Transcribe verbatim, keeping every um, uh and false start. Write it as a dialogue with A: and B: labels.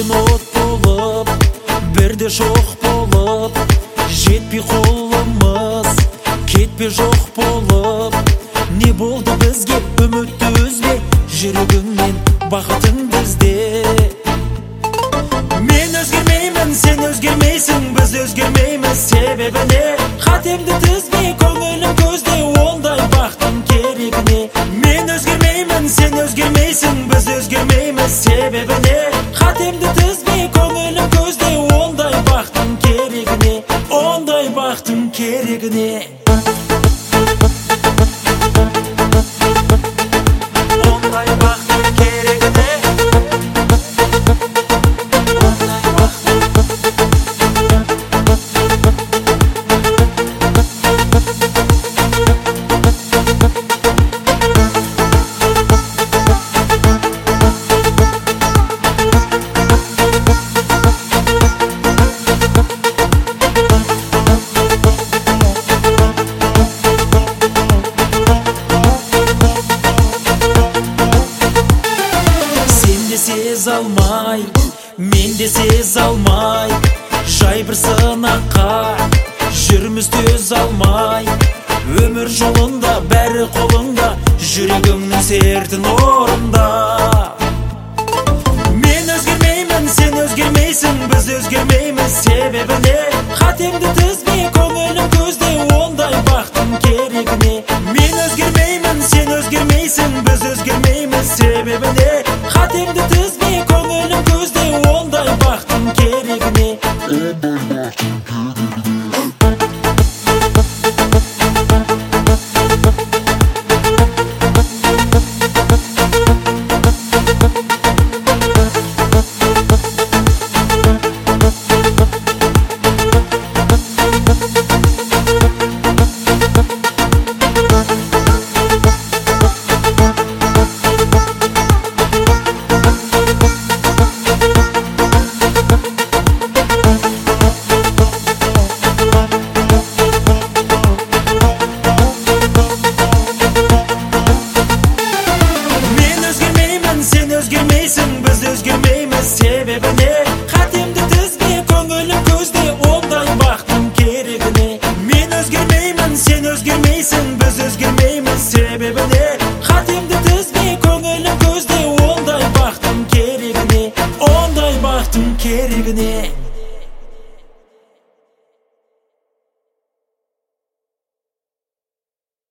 A: Сөнбеген от болып, бірде жоқ болып, жетпей қолымыз, кетпе жоқ болып. Не болды бізге, үмітті үзбе, жүрегіңмен бақытыңды ізде. Мен өзгермеймін, сен өзгермейсің, біз өзгермейміз, себебі не? Қатемді тізбе, көңілім көзде, ондай бақтың керегіне. Мен өзгермеймін, сен өзгермейсің, біз өзгермейміз, себебі не? Қатемді тізбе, көңілім көзде, ондай бақтың керегіне, ондай бақтың керегіне. Сез алмай, мен де сез алмай, жай бір сынаққа жүрміз төз алмай. Өмір жолында бәрі қолыңда, жүрегіңнің сертін орында. Мен өзгермеймін, сен өзгермейсің, біз өзгермейміз, себебі не? Қатемді тізбе, көңілім көзде, ондай бақтың керегіне. Мен өзгермеймін, сен өзгермейсің, біз өзгермейміз, себебі не? Қатемді тізбе, көңілім көзде, ондай бақтың керегіне. Біз өзгермейміз, себебі не? Қатемді тізбе, көңілім көзде, ондай бақтың керегіне. Мен өзгермеймін, сен өзгермейсің, біз өзгермейміз, себебі не? Қатемді тізбе, көңілім көзде, ондай бақтың керегіне, ондай бақтың керегіне.